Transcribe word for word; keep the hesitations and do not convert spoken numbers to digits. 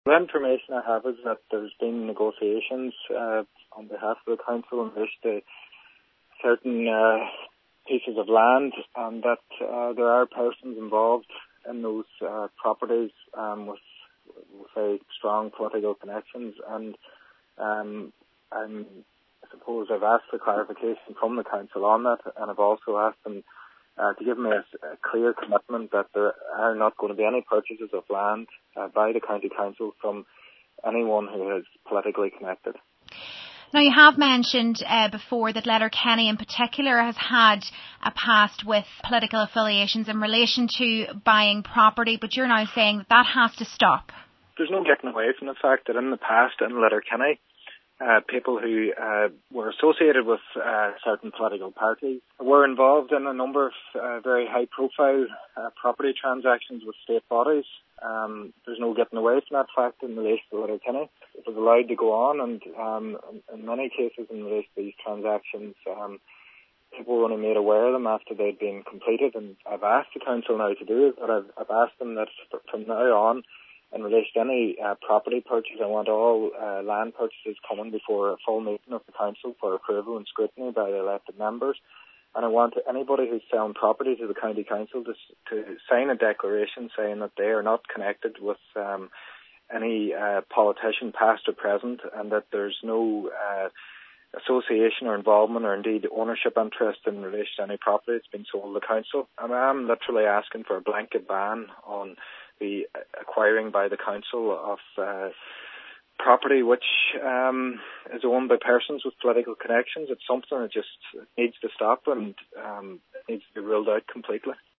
The information I have is that there's been negotiations uh, on behalf of the council in relation to certain uh, pieces of land, and that uh, there are persons involved in those uh, properties um, with, with very strong political connections. And um, I'm, I suppose I've asked for clarification from the council on that, and I've also asked them uh, to give me a, a clear commitment that there are not going to be any purchases of land uh, by the county council from anyone who is politically connected. Now, you have mentioned uh, before that Letterkenny in particular has had a past with political affiliations in relation to buying property, but you're now saying that that has to stop. There's no getting away from the fact that in the past in Letterkenny, uh, people who uh, were associated with uh, certain political parties were involved in a number of uh, very high-profile uh, property transactions with state bodies. Um, there's no getting away from that fact in relation to Letterkenny. It was allowed to go on, and um, in many cases in relation to these transactions, um, people were only made aware of them after they'd been completed. And I've asked the council now to do is that I've, I've asked them that from now on, in relation to any uh, property purchase, I want all uh, land purchases coming before a full meeting of the council for approval and scrutiny by the elected members. And I want anybody who's selling property to the county council to, to sign a declaration saying that they are not connected with um, any uh, politician, past or present, and that there's no uh, association or involvement or indeed ownership interest in relation to any property that's been sold to the council. And I'm literally asking for a blanket ban on the acquiring by the council of uh, property which um, is owned by persons with political connections. It's something that just needs to stop and um, needs to be ruled out completely.